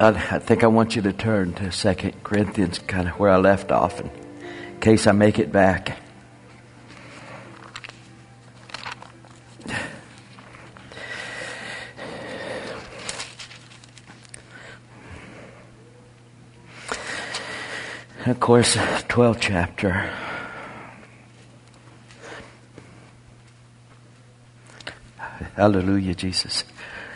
I think I want you to turn to 2 Corinthians, kind of where I left off, in case I make it back. Of course, 12th chapter. Hallelujah, Jesus.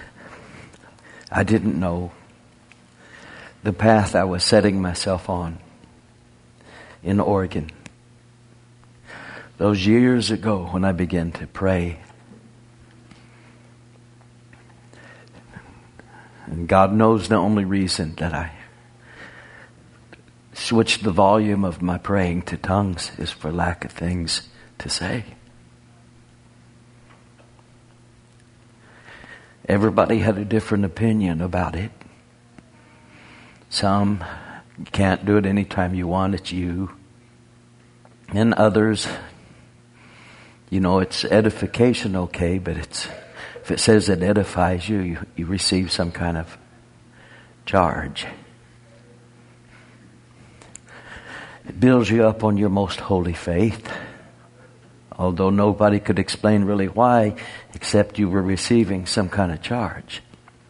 I didn't know the path I was setting myself on in Oregon. Those years ago when I began to pray. And God knows the only reason that I switched the volume of my praying to tongues is for lack of things to say. Everybody had a different opinion about it. Some, you can't do it anytime you want, it's you. And others, it's edification, okay, but if it says it edifies you, you receive some kind of charge. It builds you up on your most holy faith, although nobody could explain really why, except you were receiving some kind of charge.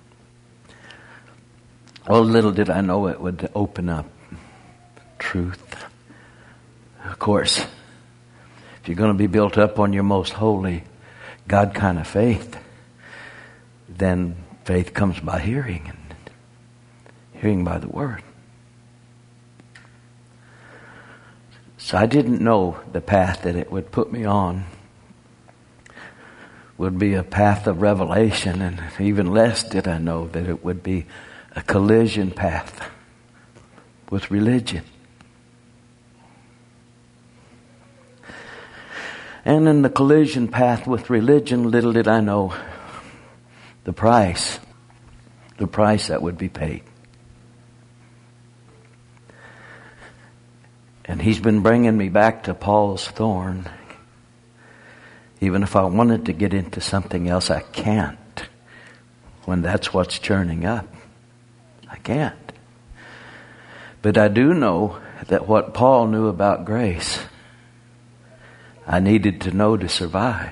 Oh, little did I know it would open up truth. Of course, if you're going to be built up on your most holy God kind of faith, then faith comes by hearing, and hearing by the Word. So I didn't know the path that it would put me on would be a path of revelation, and even less did I know that it would be a collision path with religion. And in the collision path with religion, little did I know the price that would be paid. And he's been bringing me back to Paul's thorn. Even if I wanted to get into something else, I can't. When that's what's churning up, I can't. But I do know that what Paul knew about grace, I needed to know to survive.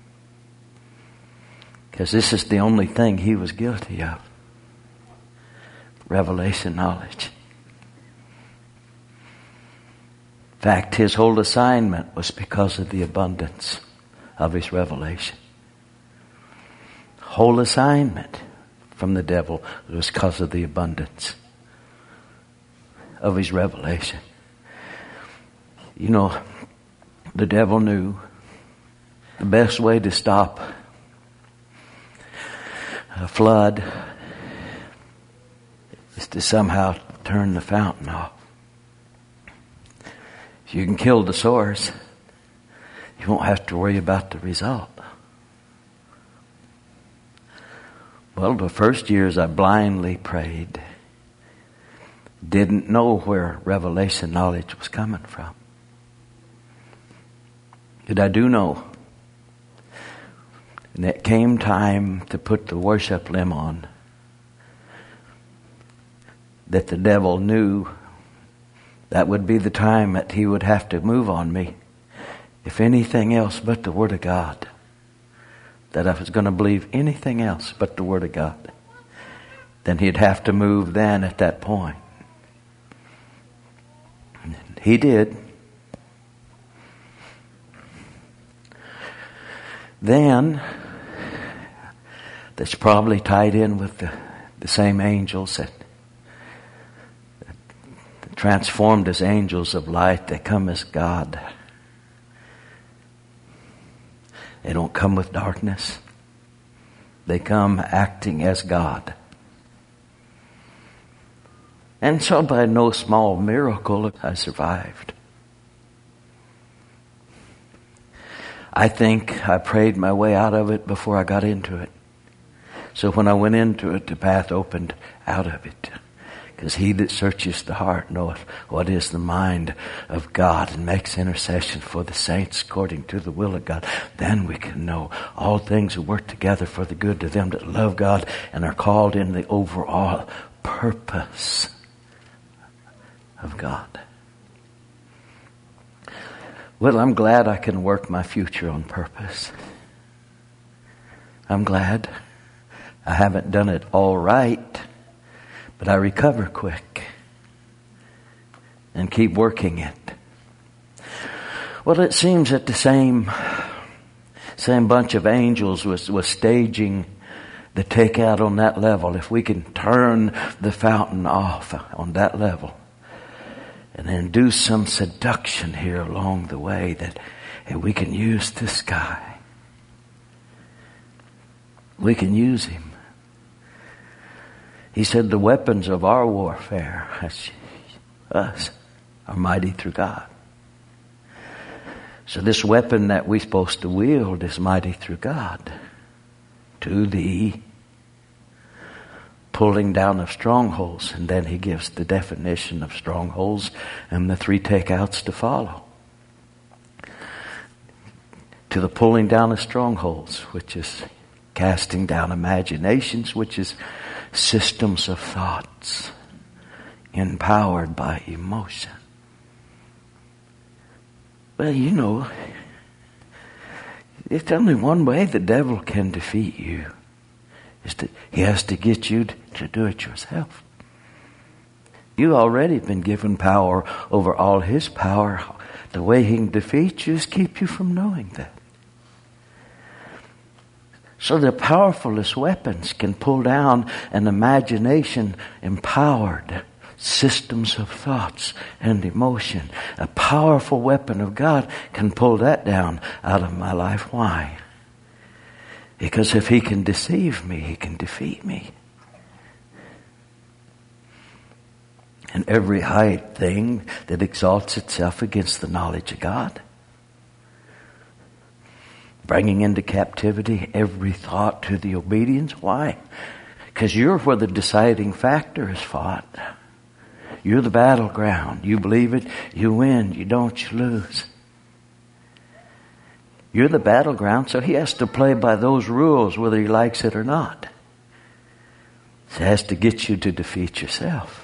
Because this is the only thing he was guilty of. Revelation knowledge. In fact, his whole assignment was because of the abundance of his revelation. Whole assignment from the devil was because of the abundance of his revelation. The devil knew the best way to stop a flood is to somehow turn the fountain off. If you can kill the source, you won't have to worry about the result. Well, the first years I blindly prayed. Didn't know where revelation knowledge was coming from. But I do know. And it came time to put the worship limb on. That the devil knew that would be the time that he would have to move on me. If anything else but the Word of God. That I was going to believe anything else but the Word of God. Then he'd have to move then at that point. He did. Then, that's probably tied in with the same angels that transformed as angels of light. They come as God. They don't come with darkness. They come acting as God. And so by no small miracle, I survived. I think I prayed my way out of it before I got into it. So when I went into it, the path opened out of it. Because he that searches the heart knoweth what is the mind of God and makes intercession for the saints according to the will of God. Then we can know all things will work together for the good to them that love God and are called in the overall purpose of God. Well, I'm glad I can work my future on purpose. I'm glad. I haven't done it all right, but I recover quick and keep working it. Well, it seems that the same bunch of angels was staging the takeout on that level. If we can turn the fountain off on that level and then do some seduction here along the way, that we can use this guy. We can use him. He said the weapons of our warfare, that's us, are mighty through God. So this weapon that we're supposed to wield is mighty through God to the pulling down of strongholds. And then he gives the definition of strongholds and the 3 takeouts to follow. To the pulling down of strongholds, which is casting down imaginations, which is systems of thoughts empowered by emotion. Well, you know, it's only one way the devil can defeat you. He has to get you to do it yourself. You've already been given power over all his power. The way he can defeat you is keep you from knowing that. So the powerfulest weapons can pull down an imagination empowered systems of thoughts and emotion. A powerful weapon of God can pull that down out of my life. Why? Because if he can deceive me, he can defeat me. And every high thing that exalts itself against the knowledge of God, bringing into captivity every thought to the obedience. Why? Because you're where the deciding factor is fought. You're the battleground. You believe it, you win. You don't, you lose. You're the battleground, so he has to play by those rules whether he likes it or not. He has to get you to defeat yourself.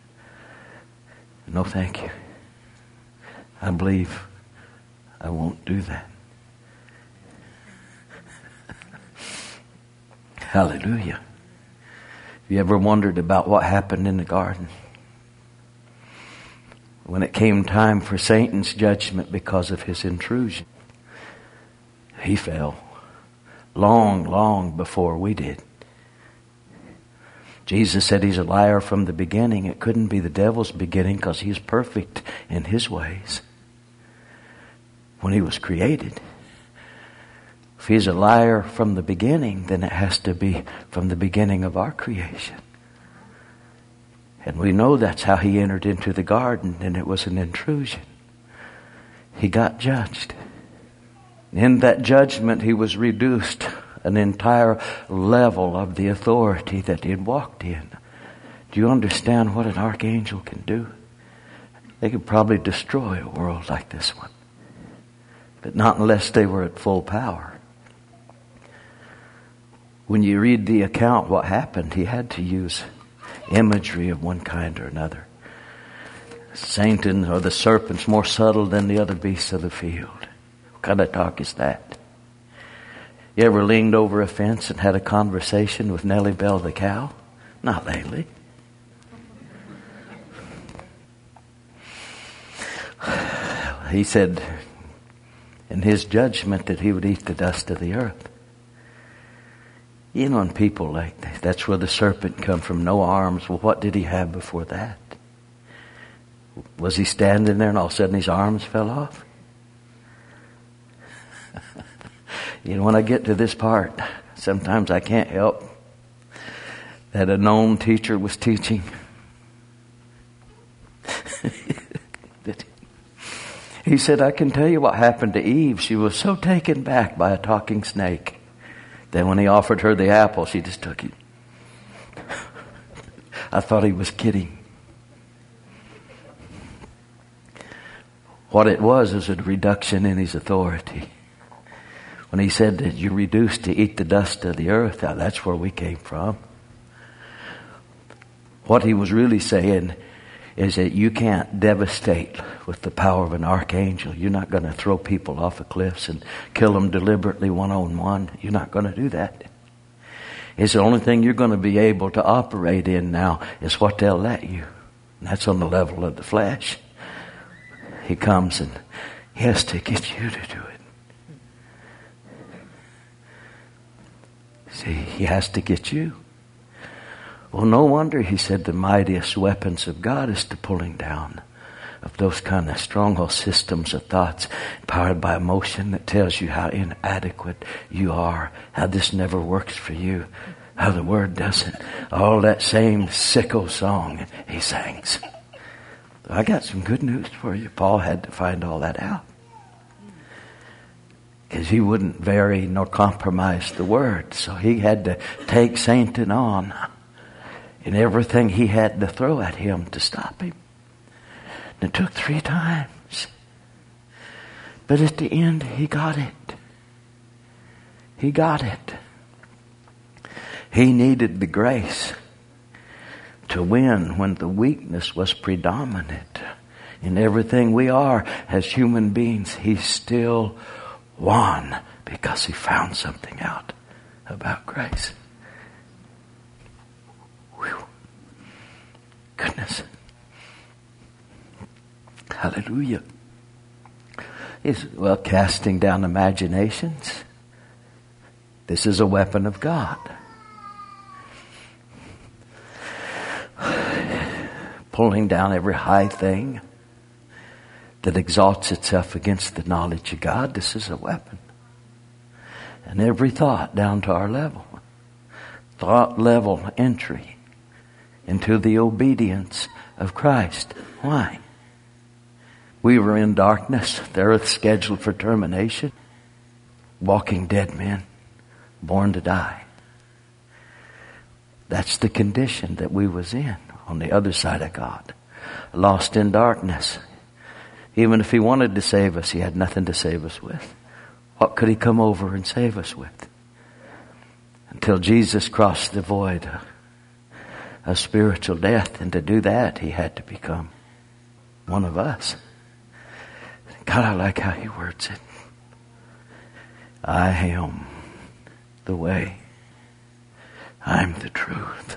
No, thank you. I believe I won't do that. Hallelujah. Have you ever wondered about what happened in the garden? When it came time for Satan's judgment because of his intrusion, he fell long, long before we did. Jesus said he's a liar from the beginning. It couldn't be the devil's beginning because he's perfect in his ways when he was created. If he's a liar from the beginning, then it has to be from the beginning of our creation. And we know that's how he entered into the garden, and it was an intrusion. He got judged. In that judgment, he was reduced an entire level of the authority that he had walked in. Do you understand what an archangel can do? They could probably destroy a world like this one, but not unless they were at full power. When you read the account, what happened, he had to use imagery of one kind or another. Satan or the serpent's more subtle than the other beasts of the field. What kind of talk is that? You ever leaned over a fence and had a conversation with Nellie Bell the cow? Not lately. He said in his judgment that he would eat the dust of the earth. You know, and people like that, that's where the serpent come from, no arms. Well, what did he have before that? Was he standing there and all of a sudden his arms fell off? You know, when I get to this part, sometimes I can't help that a known teacher was teaching. He said, I can tell you what happened to Eve. She was so taken back by a talking snake that when he offered her the apple, she just took it. I thought he was kidding. What it was a reduction in his authority. When he said that you're reduced to eat the dust of the earth, now that's where we came from. What he was really saying is that you can't devastate with the power of an archangel. You're not going to throw people off of cliffs and kill them deliberately one-on-one. You're not going to do that. It's the only thing you're going to be able to operate in now is what they'll let you. And that's on the level of the flesh. He comes and he has to get you to do it. See, he has to get you. Well, no wonder he said the mightiest weapons of God is the pulling down of those kind of stronghold systems of thoughts powered by emotion that tells you how inadequate you are, how this never works for you, how the word doesn't. All that same sicko song he sings. I got some good news for you. Paul had to find all that out. Because he wouldn't vary nor compromise the word. So he had to take Satan on in everything he had to throw at him to stop him. And it took 3 times. But at the end, he got it. He got it. He needed the grace to win when the weakness was predominant. In everything we are as human beings, he still won because he found something out about grace. Whew. Goodness. Hallelujah. Well, casting down imaginations. This is a weapon of God. Pulling down every high thing that exalts itself against the knowledge of God. This is a weapon. And every thought down to our level. Thought level entry into the obedience of Christ. Why? We were in darkness, the earth scheduled for termination. Walking dead men, born to die. That's the condition that we was in on the other side of God. Lost in darkness. Even if he wanted to save us, he had nothing to save us with. What could he come over and save us with? Until Jesus crossed the void of spiritual death. And to do that, he had to become one of us. God, I like how he words it. I am the way. I'm the truth.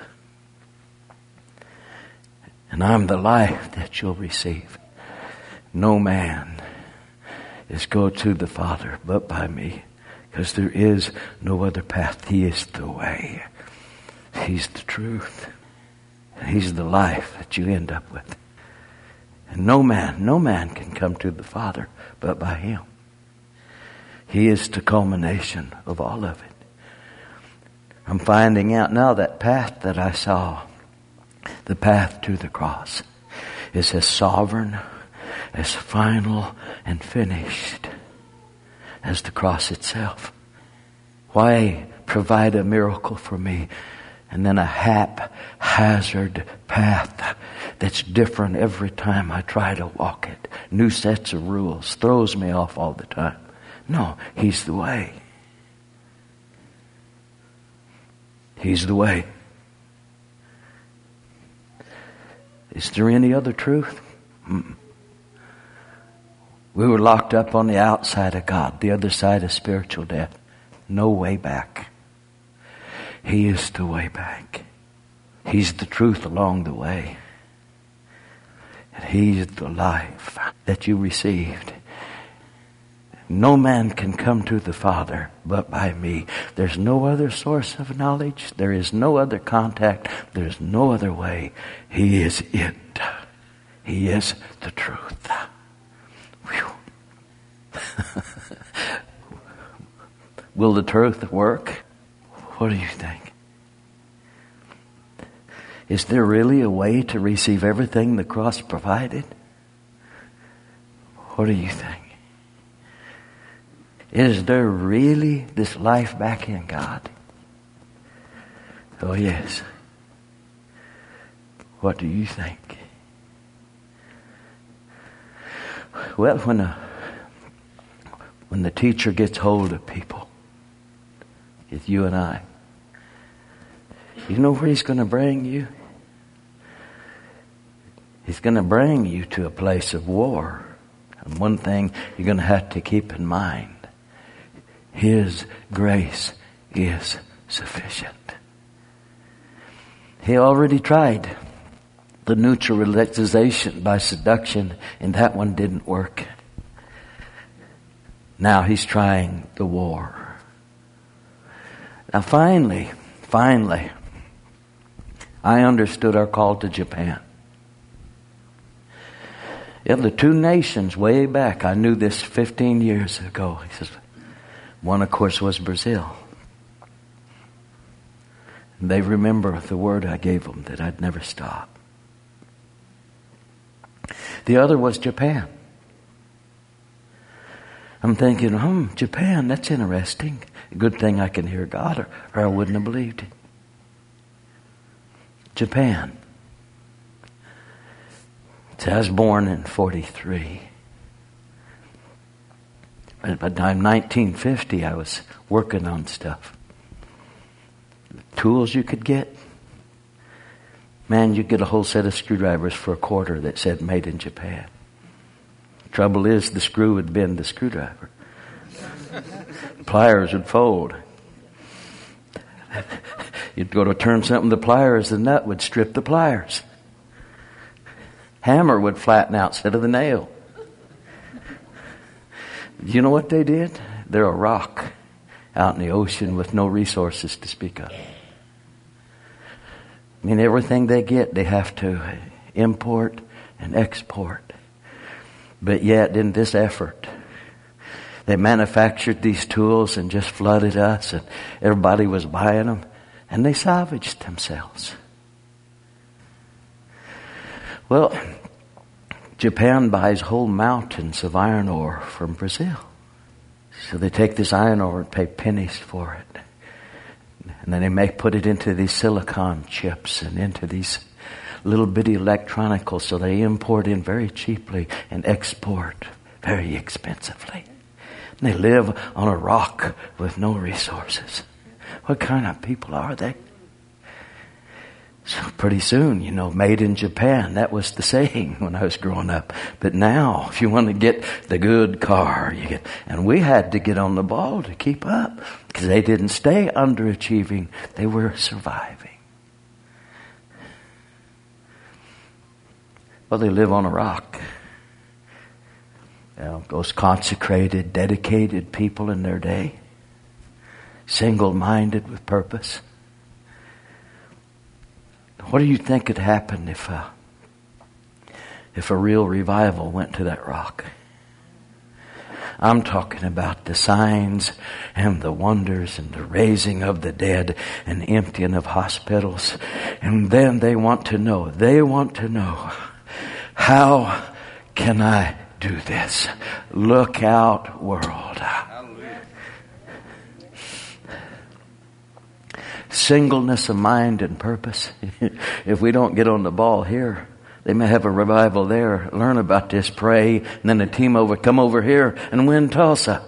And I'm the life that you'll receive. No man is go to the Father but by me. Because there is no other path. He is the way. He's the truth. And he's the life that you end up with. And no man can come to the Father but by him. He is the culmination of all of it. I'm finding out now that path that I saw, the path to the cross, is as sovereign, as final and finished as the cross itself. Why provide a miracle for me and then a haphazard path that's different every time I try to walk it? New sets of rules, throws me off all the time. No, he's the way. He's the way. Is there any other truth? We were locked up on the outside of God, the other side of spiritual death. No way back. He is the way back. He's the truth along the way. And he's the life that you received. No man can come to the Father but by me. There's no other source of knowledge. There is no other contact. There's no other way. He is it. He is the truth. Will the truth work? What do you think? Is there really a way to receive everything the cross provided? What do you think? Is there really this life back in God? Oh yes. What do you think? Well, when the teacher gets hold of people, it's you and I. You know where he's going to bring you? He's going to bring you to a place of war. And one thing you're going to have to keep in mind, His grace is sufficient. He already tried the neutralization by seduction, and that one didn't work. Now He's trying the war. Now finally, I understood our call to Japan. Yeah, the two nations way back, I knew this 15 years ago. He says, one of course was Brazil. And they remember the word I gave them that I'd never stop. The other was Japan. I'm thinking, Japan, that's interesting. Good thing I can hear God, or I wouldn't have believed it. Japan. So I was born in 43. By the time 1950, I was working on stuff. Tools you could get. Man, you get a whole set of screwdrivers for $1 that said made in Japan. Trouble is, the screw would bend the screwdriver. Pliers would fold. You'd go to turn something, the pliers, the nut would strip the pliers. Hammer would flatten out instead of the nail. You know what they did? They're a rock out in the ocean with no resources to speak of. I mean, everything they get, they have to import and export. But yet, in this effort, they manufactured these tools and just flooded us, and everybody was buying them, and they salvaged themselves. Well, Japan buys whole mountains of iron ore from Brazil. So they take this iron ore and pay pennies for it. And then they may put it into these silicon chips and into these little bitty electronicals, so they import in very cheaply and export very expensively. And they live on a rock with no resources. What kind of people are they? So pretty soon, made in Japan, that was the saying when I was growing up. But now, if you want to get the good car, and we had to get on the ball to keep up, because they didn't stay underachieving, they were surviving. Well, they live on a rock. Those consecrated, dedicated people in their day, single-minded with purpose. What do you think could happen if a real revival went to that rock? I'm talking about the signs and the wonders and the raising of the dead and emptying of hospitals. And then they want to know, how can I do this? Look out, world. Singleness of mind and purpose. If we don't get on the ball here, they may have a revival there. Learn about this, pray, and then a team come over here and win Tulsa.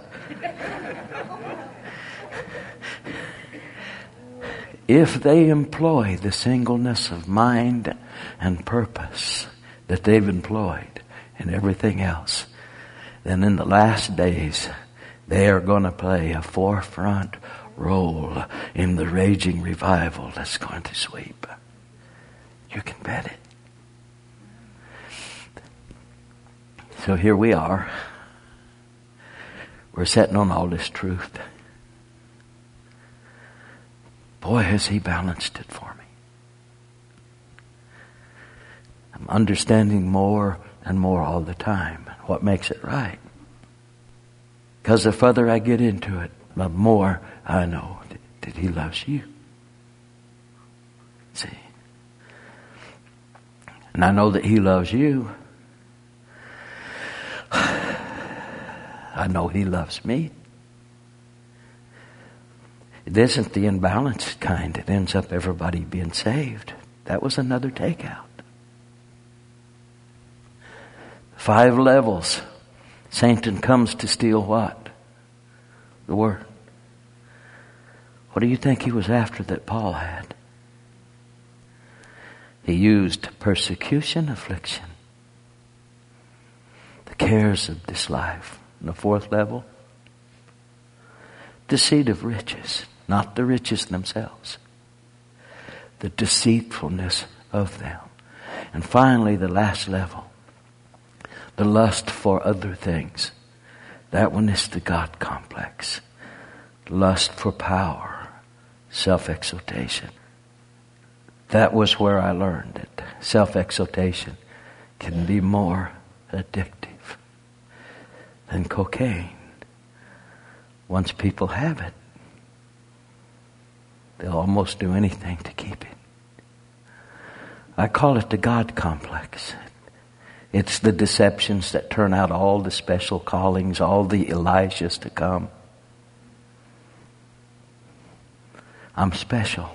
If they employ the singleness of mind and purpose that they've employed in everything else, then in the last days, they are going to play a forefront role in the raging revival that's going to sweep. You can bet it. So here we are. We're sitting on all this truth. Boy, has He balanced it for me. I'm understanding more and more all the time what makes it right. Because the further I get into it, the more I know that He loves you. See? And I know that He loves you. I know He loves me. It isn't the imbalanced kind that ends up everybody being saved. That was another takeout. 5 levels. Satan comes to steal what? The Word. What do you think he was after that Paul had? He used persecution, affliction, the cares of this life. And the fourth level, deceit of riches, not the riches themselves, the deceitfulness of them. And finally, the last level, the lust for other things. That one is the God complex. Lust for power, self-exaltation. That was where I learned that self-exaltation can be more addictive than cocaine. Once people have it, they'll almost do anything to keep it. I call it the God complex. It's the deceptions that turn out all the special callings, all the Elijahs to come. I'm special.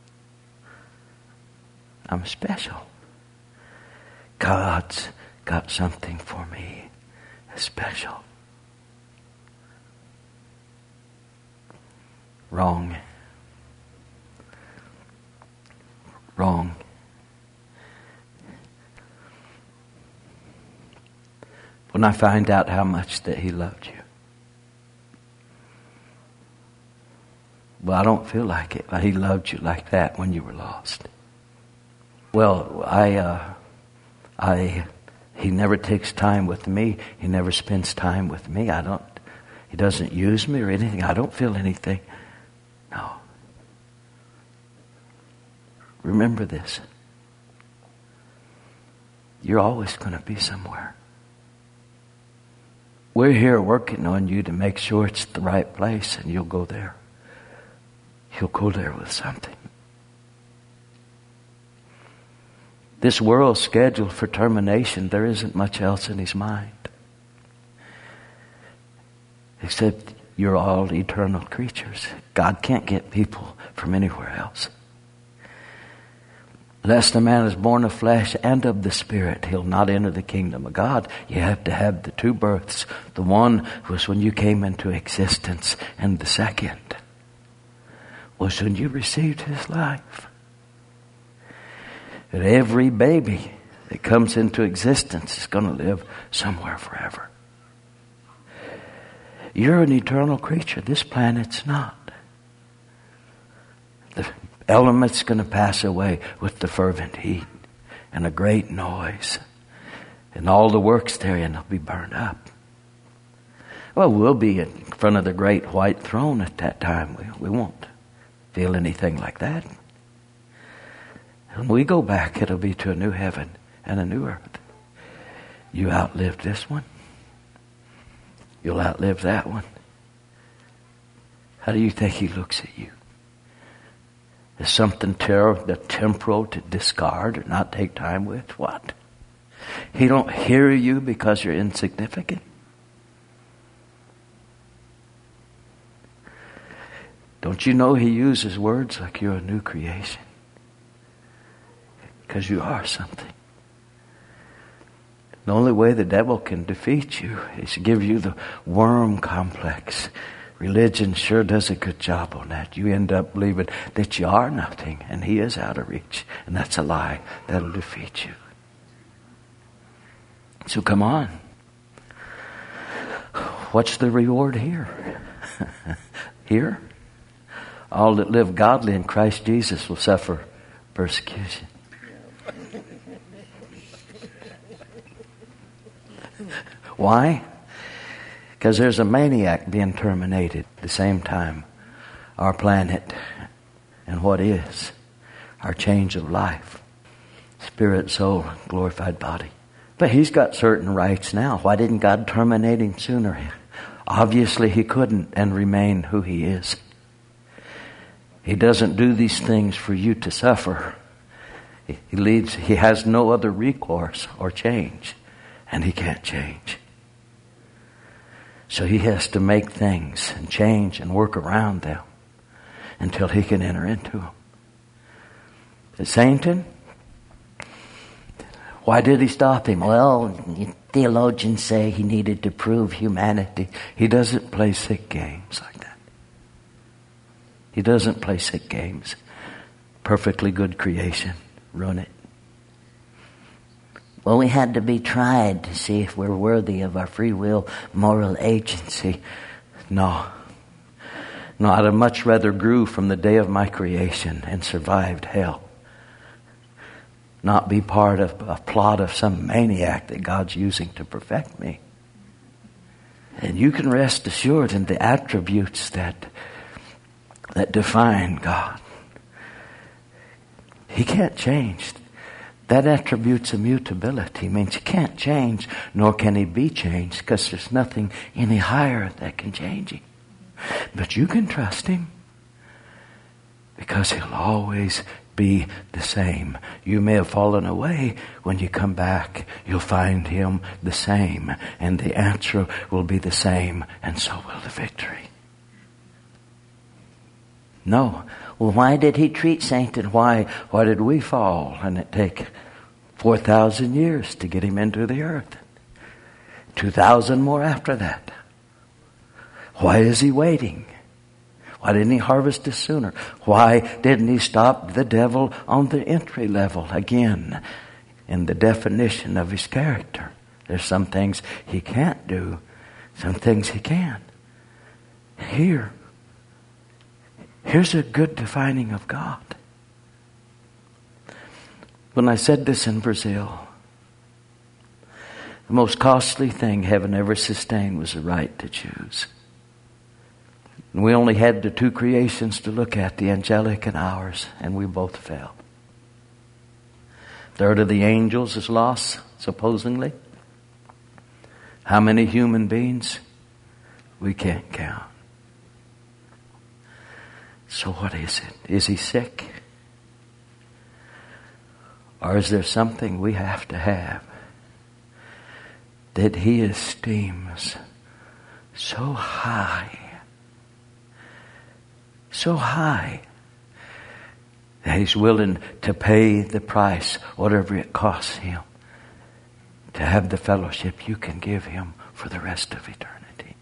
I'm special. God's got something for me special. Wrong. Wrong. When I find out how much that He loved you. Well, I don't feel like it. He loved you like that when you were lost. Well, He never takes time with me. He never spends time with me. He doesn't use me or anything. I don't feel anything. No. Remember this. You're always going to be somewhere. We're here working on you to make sure it's the right place, and you'll go there. You'll go there with something. This world's scheduled for termination. There isn't much else in His mind. Except you're all eternal creatures. God can't get people from anywhere else. Lest a man is born of flesh and of the Spirit, he'll not enter the kingdom of God. You have to have the two births. The one was when you came into existence, and the second was when you received His life. And every baby that comes into existence is going to live somewhere forever. You're an eternal creature. This planet's not. The element's going to pass away with the fervent heat and a great noise. And all the works therein will be burned up. Well, we'll be in front of the great white throne at that time. We won't feel anything like that. When we go back, it'll be to a new heaven and a new earth. You outlived this one. You'll outlive that one. How do you think He looks at you? Is something temporal to discard or not take time with? What? He don't hear you because you're insignificant? Don't you know He uses words like you're a new creation? Because you are something. The only way the devil can defeat you is to give you the worm complex. Religion sure does a good job on that. You end up believing that you are nothing and He is out of reach. And that's a lie. That'll defeat you. So come on. What's the reward here? Here? All that live godly in Christ Jesus will suffer persecution. Why? Because there's a maniac being terminated at the same time. Our planet and what is our change of life. Spirit, soul, glorified body. But he's got certain rights now. Why didn't God terminate him sooner? Obviously He couldn't and remain who He is. He doesn't do these things for you to suffer. He has no other recourse or change. And He can't change. So He has to make things and change and work around them until He can enter into them. Satan, why did He stop him? Well, theologians say He needed to prove humanity. He doesn't play sick games like that. He doesn't play sick games. Perfectly good creation. Run it. Well, we had to be tried to see if we're worthy of our free will moral agency. No. No, I'd have much rather grew from the day of my creation and survived hell. Not be part of a plot of some maniac that God's using to perfect me. And you can rest assured in the attributes that define God. He can't change. That attribute's immutability. It means he can't change, nor can he be changed, because there's nothing any higher that can change him. But you can trust him, because he'll always be the same. You may have fallen away. When you come back, you'll find him the same, and the answer will be the same, and so will the victory. No. Well, why did he treat Satan? Why did we fall and it take 4,000 years to get him into the earth? 2,000 more after that. Why is he waiting? Why didn't he harvest us sooner? Why didn't he stop the devil on the entry level? Again, in the definition of his character. There's some things he can't do, some things he can. Here's a good defining of God. When I said this in Brazil, the most costly thing heaven ever sustained was the right to choose. And we only had the two creations to look at, the angelic and ours, and we both fell. Third of the angels is lost, supposedly. How many human beings? We can't count. So what is it? Is he sick? Or is there something we have to have that he esteems so high that he's willing to pay the price, whatever it costs him, to have the fellowship you can give him for the rest of eternity?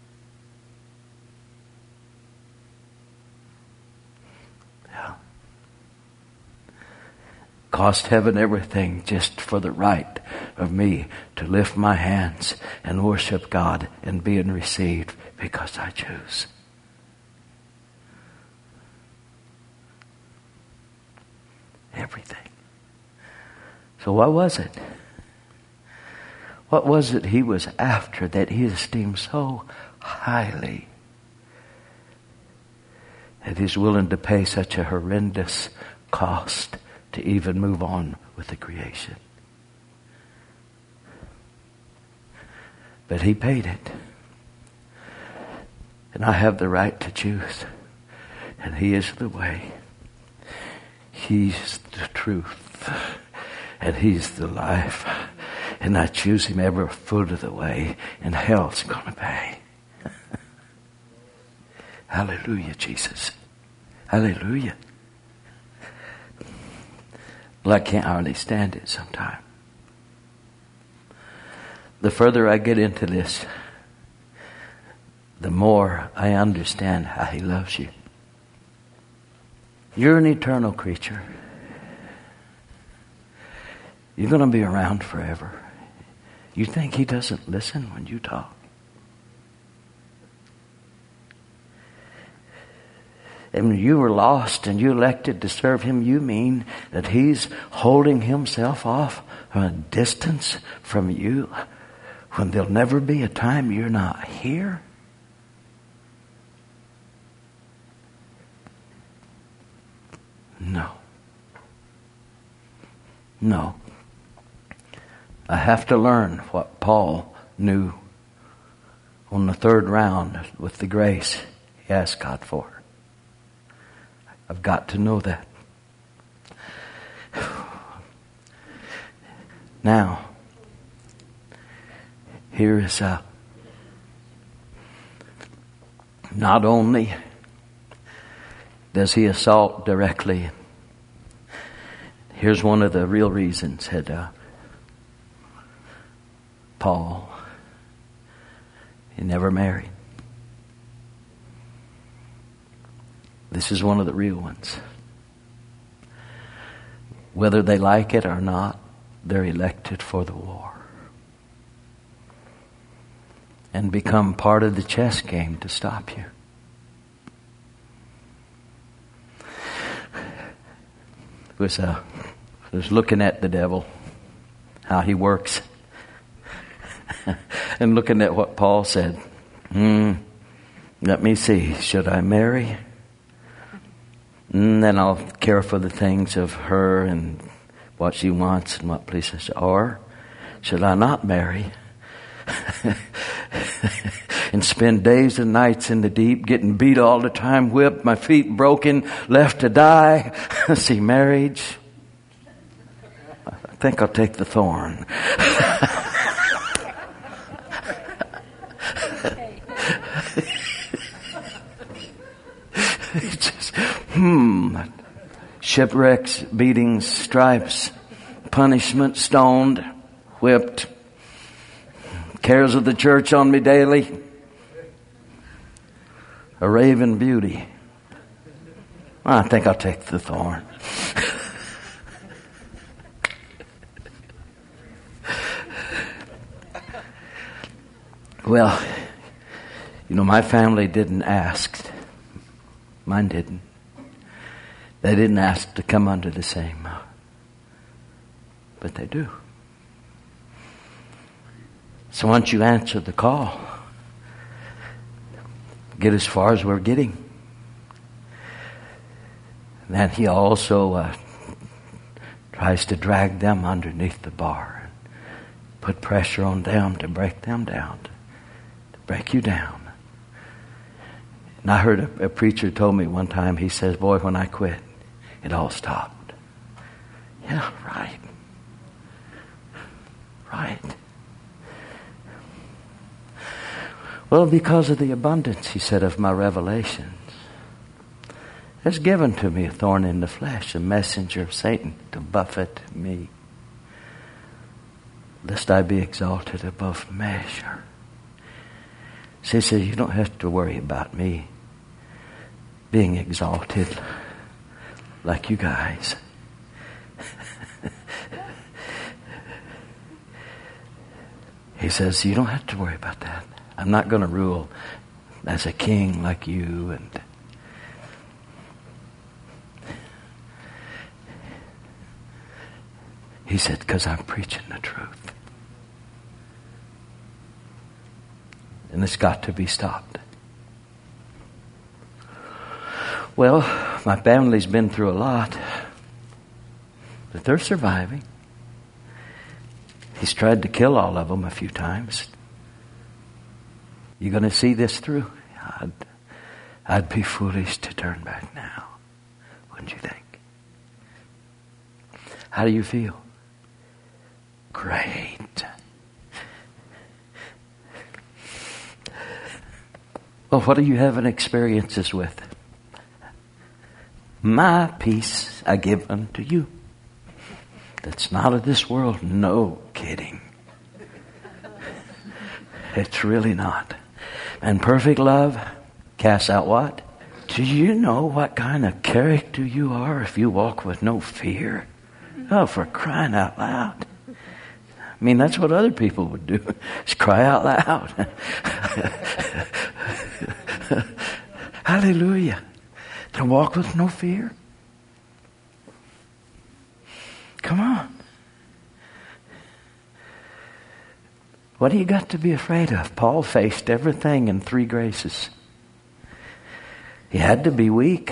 Cost heaven everything just for the right of me to lift my hands and worship God and being received because I choose. Everything. So what was it? What was it he was after that he esteemed so highly that he's willing to pay such a horrendous cost to even move on with the creation? But he paid it. And I have the right to choose. And he is the way. He's the truth. And he's the life. And I choose him every foot of the way. And hell's going to pay. Hallelujah, Jesus. Hallelujah. Well, I can't hardly stand it sometimes. The further I get into this, the more I understand how he loves you. You're an eternal creature. You're going to be around forever. You think he doesn't listen when you talk? And when you were lost and you elected to serve him, you mean that he's holding himself off from a distance from you when there'll never be a time you're not here? No. No. I have to learn what Paul knew on the third round with the grace he asked God for. I've got to know that. Now, here is not only does he assault directly, here's one of the real reasons that Paul, he never married. This is one of the real ones. Whether they like it or not, they're elected for the war and become part of the chess game to stop you. I was looking at the devil, how he works, and looking at what Paul said. Let me see, should I marry? Then I'll care for the things of her and what she wants and what pleases her. Or should I not marry? And spend days and nights in the deep, getting beat all the time, whipped, my feet broken, left to die. See, marriage, I think I'll take the thorn. Just, shipwrecks, beatings, stripes, punishment, stoned, whipped, cares of the church on me daily, a raven beauty. I think I'll take the thorn. Well, my family didn't ask. Mine didn't. They didn't ask to come under the same. But they do. So once you answer the call, get as far as we're getting. Then he also tries to drag them underneath the bar and put pressure on them to break them down, to break you down. And I heard a preacher told me one time, he says, boy, when I quit, it all stopped. Yeah, right. Right. Well, because of the abundance, he said, of my revelations, there's given to me a thorn in the flesh, a messenger of Satan to buffet me, lest I be exalted above measure. So he says, you don't have to worry about me being exalted like you guys. He says, you don't have to worry about that. I'm not going to rule as a king like you. And he said, because I'm preaching the truth. And it's got to be stopped. Well, my family's been through a lot, but they're surviving. He's tried to kill all of them a few times. You going to see this through? I'd be foolish to turn back now. Wouldn't you think? How do you feel? Great. Well, what are you having experiences with? My peace I give unto you. That's not of this world. No kidding. It's really not. And perfect love casts out what? Do you know what kind of character you are if you walk with no fear? Oh, for crying out loud. I mean, that's what other people would do. Just cry out loud. Hallelujah. To walk with no fear. Come on. What do you got to be afraid of? Paul faced everything in 3 graces. He had to be weak.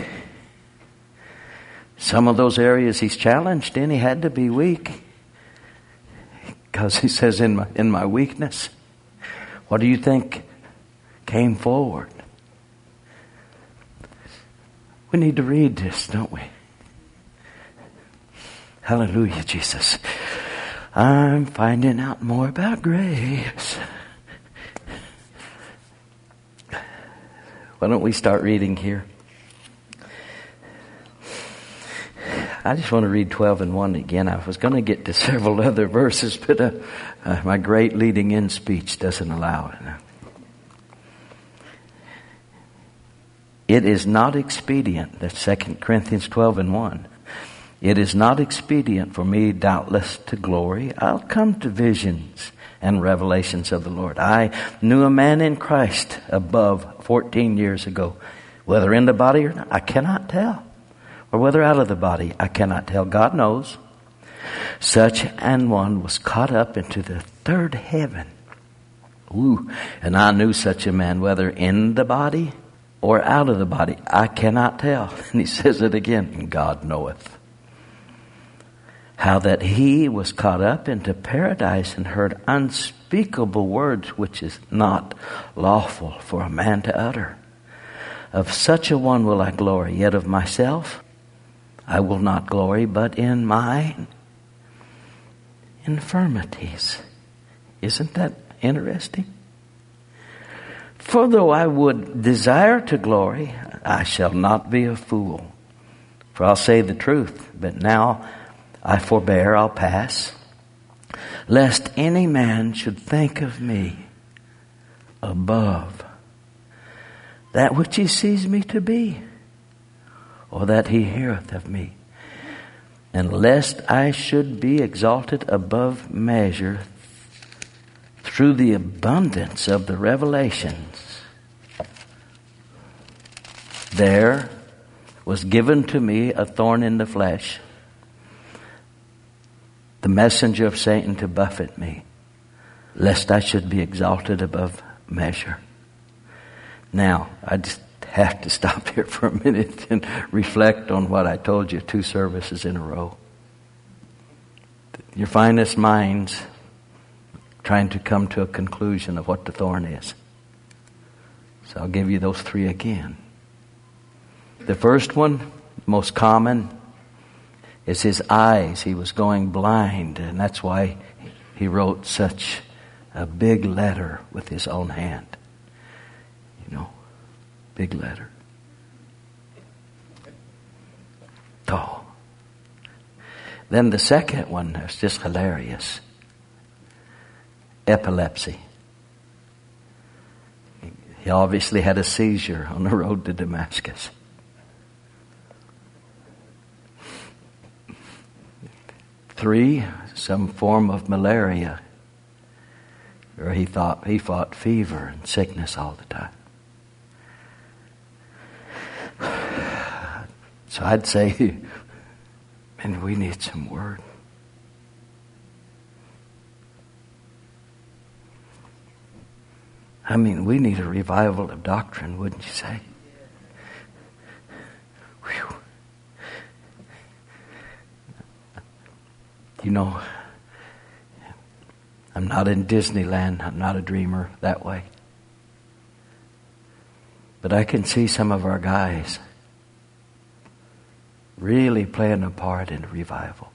Some of those areas he's challenged in, he had to be weak. Because he says, in my weakness, what do you think came forward? We need to read this, don't we? Hallelujah, Jesus. I'm finding out more about grace. Why don't we start reading here? I just want to read 12 and 1 again. I was going to get to several other verses, but my great leading in speech doesn't allow it. It is not expedient, that's 2 Corinthians 12 and 1. It is not expedient for me, doubtless, to glory. I'll come to visions and revelations of the Lord. I knew a man in Christ above 14 years ago. Whether in the body or not, I cannot tell. Or whether out of the body, I cannot tell. God knows. Such an one was caught up into the third heaven. Ooh, and I knew such a man, whether in the body or out of the body, I cannot tell. And he says it again, God knoweth. How that he was caught up into paradise and heard unspeakable words which is not lawful for a man to utter. Of such a one will I glory, yet of myself I will not glory, but in my infirmities. Isn't that interesting? For though I would desire to glory, I shall not be a fool. For I'll say the truth, but now I forbear, I'll pass, lest any man should think of me above that which he sees me to be, or that he heareth of me, and lest I should be exalted above measure through the abundance of the revelations. There was given to me a thorn in the flesh, the messenger of Satan to buffet me, lest I should be exalted above measure. Now, I just have to stop here for a minute and reflect on what I told you 2 services in a row. Your finest minds trying to come to a conclusion of what the thorn is. So I'll give you those 3 again. The first one, most common, is his eyes. He was going blind, and that's why he wrote such a big letter with his own hand. You know, big letter. Oh. Then the second one is just hilarious. Epilepsy. He obviously had a seizure on the road to Damascus. Three, some form of malaria, or he fought fever and sickness all the time. So I'd say, man, we need some word. I mean, we need a revival of doctrine, wouldn't you say? Whew. You know, I'm not in Disneyland. I'm not a dreamer that way. But I can see some of our guys really playing a part in the revival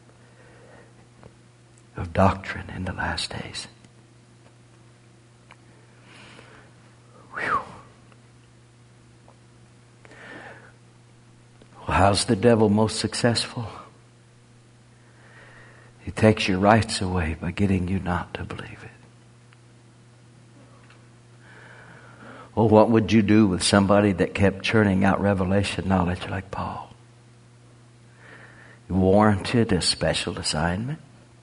of doctrine in the last days. Whew. Well, how's the devil most successful? He takes your rights away by getting you not to believe it. Well, what would you do with somebody that kept churning out revelation knowledge like Paul? Warranted a special assignment?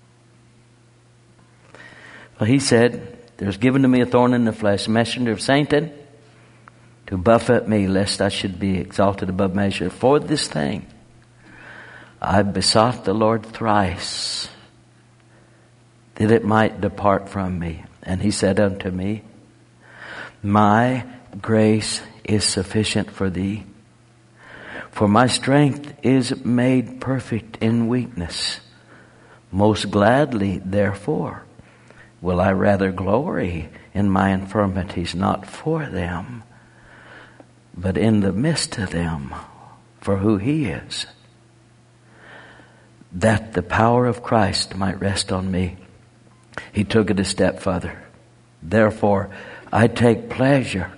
Well, he said, there's given to me a thorn in the flesh, a messenger of Satan, to buffet me, lest I should be exalted above measure. For this thing I besought the Lord thrice, that it might depart from me. And he said unto me, my grace is sufficient for thee, for my strength is made perfect in weakness. Most gladly, therefore, will I rather glory in my infirmities, not for them, but in the midst of them, for who he is, that the power of Christ might rest on me. He took it a step further. Therefore, I take pleasure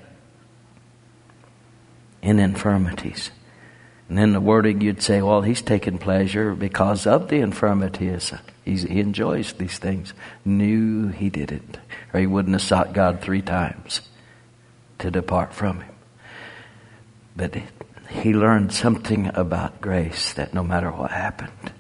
in infirmities. And in the wording you'd say, well, he's taking pleasure because of the infirmities. He enjoys these things. Knew he didn't, or he wouldn't have sought God 3 times to depart from him. But he learned something about grace, that no matter what happened,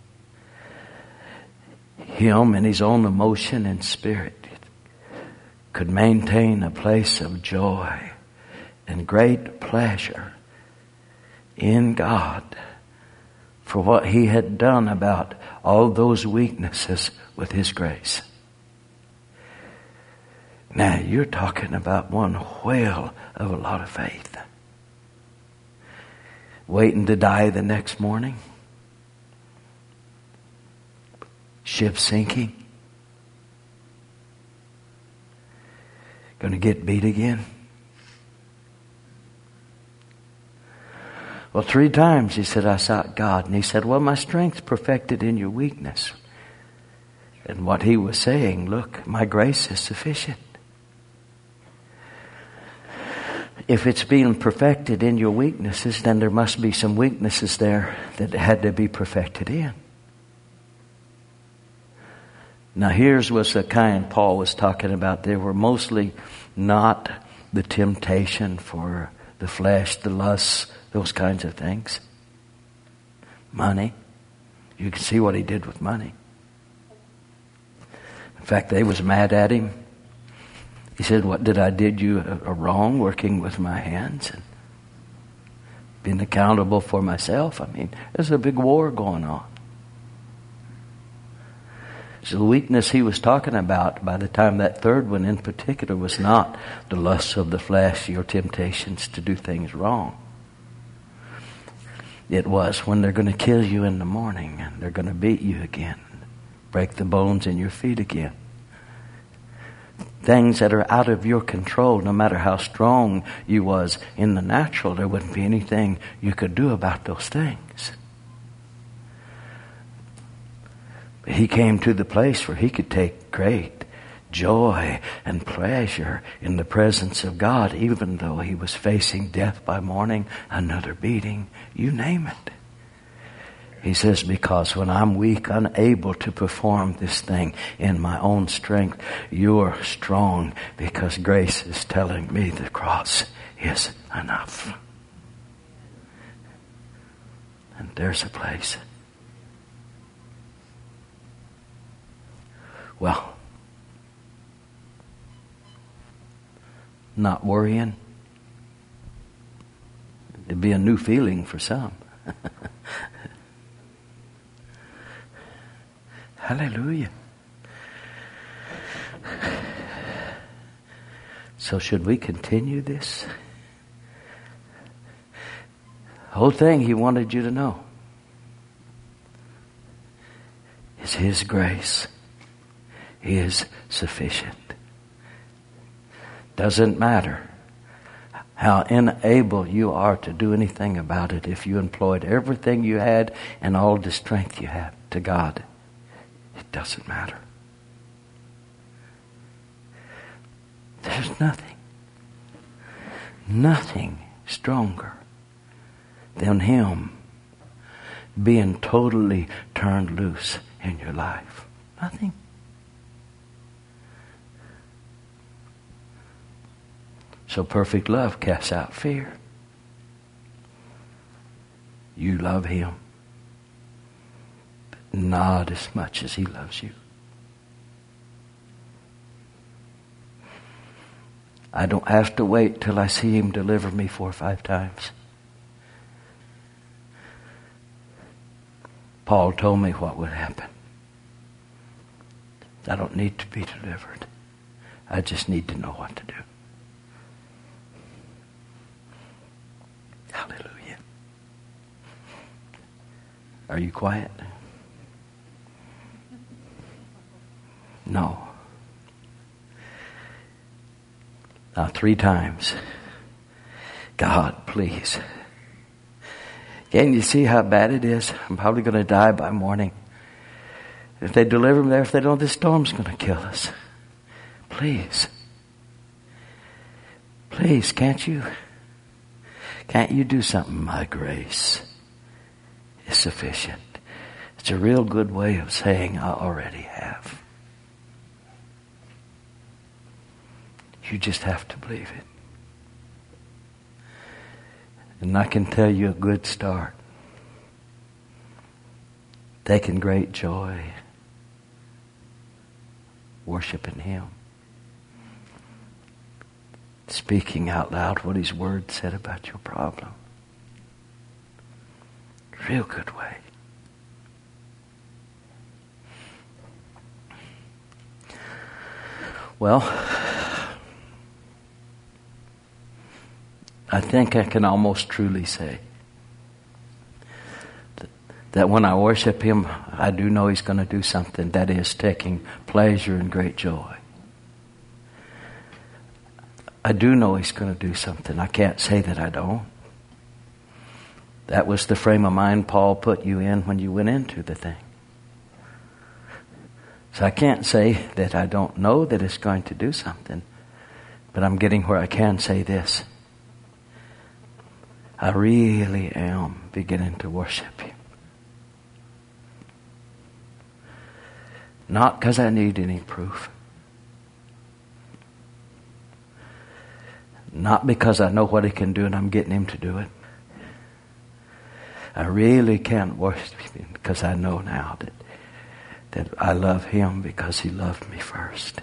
him in his own emotion and spirit could maintain a place of joy and great pleasure in God for what he had done about all those weaknesses with his grace. Now you're talking about one whale of a lot of faith. Waiting to die the next morning. Ship sinking. Going to get beat again. Well, 3 times he said, I sought God. And he said, well, my strength's perfected in your weakness. And what he was saying, look, my grace is sufficient. If it's being perfected in your weaknesses, then there must be some weaknesses there that had to be perfected in. Now here's was the kind Paul was talking about. They were mostly not the temptation for the flesh, the lusts, those kinds of things. Money. You can see what he did with money. In fact, they was mad at him. He said, what did I did you a wrong working with my hands and being accountable for myself? I mean, there's a big war going on. So the weakness he was talking about by the time that third one in particular was not the lusts of the flesh, your temptations to do things wrong. It was when they're going to kill you in the morning and they're going to beat you again, break the bones in your feet again. Things that are out of your control, no matter how strong you was in the natural, there wouldn't be anything you could do about those things. But he came to the place where he could take great joy and pleasure in the presence of God, even though he was facing death by morning, another beating, you name it. He says, because when I'm weak, unable to perform this thing in my own strength, you're strong because grace is telling me the cross is enough. And there's a place. Well, not worrying. It'd be a new feeling for some. Hallelujah. So should we continue this? The whole thing he wanted you to know is his grace is sufficient. Doesn't matter how unable you are to do anything about it. If you employed everything you had and all the strength you have to God, it doesn't matter. There's nothing stronger than him being totally turned loose in your life. Nothing. So perfect love casts out fear. You love him, but not as much as he loves you. I don't have to wait till I see him deliver me 4 or 5 times. Paul told me what would happen. I don't need to be delivered. I just need to know what to do. Hallelujah. Are you quiet? No. Now 3 times. God, please. Can you see how bad it is? I'm probably going to die by morning. If they deliver me there, if they don't, this storm's going to kill us. Please. Please, can't you? Can't you do something? My grace is sufficient. It's a real good way of saying I already have. You just have to believe it. And I can tell you a good start. Taking great joy worshiping Him. Speaking out loud what His Word said about your problem. Real good way. Well, I think I can almost truly say that when I worship Him, I do know He's going to do something. That is taking pleasure and great joy. I do know He's going to do something. I can't say that I don't. That was the frame of mind Paul put you in when you went into the thing. So I can't say that I don't know that it's going to do something. But I'm getting where I can say this. I really am beginning to worship Him. Not because I need any proof. Not because I know what He can do and I'm getting Him to do it. I really can't worship Him because I know now that I love Him because He loved me first.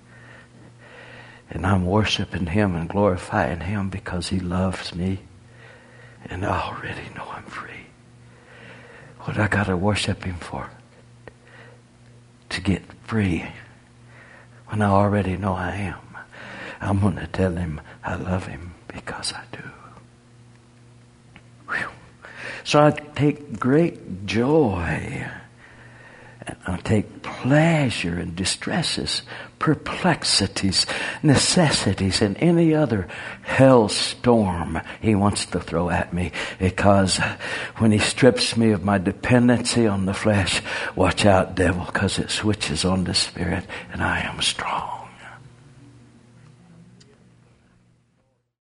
And I'm worshiping Him and glorifying Him because He loves me. And I already know I'm free. What I got to worship Him for? To get free. When I already know I am. I'm going to tell Him I love Him because I do. Whew. So I take great joy. And I take pleasure in distresses, perplexities, necessities, and any other hellstorm He wants to throw at me. Because when He strips me of my dependency on the flesh, watch out, devil, because it switches on the Spirit and I am strong.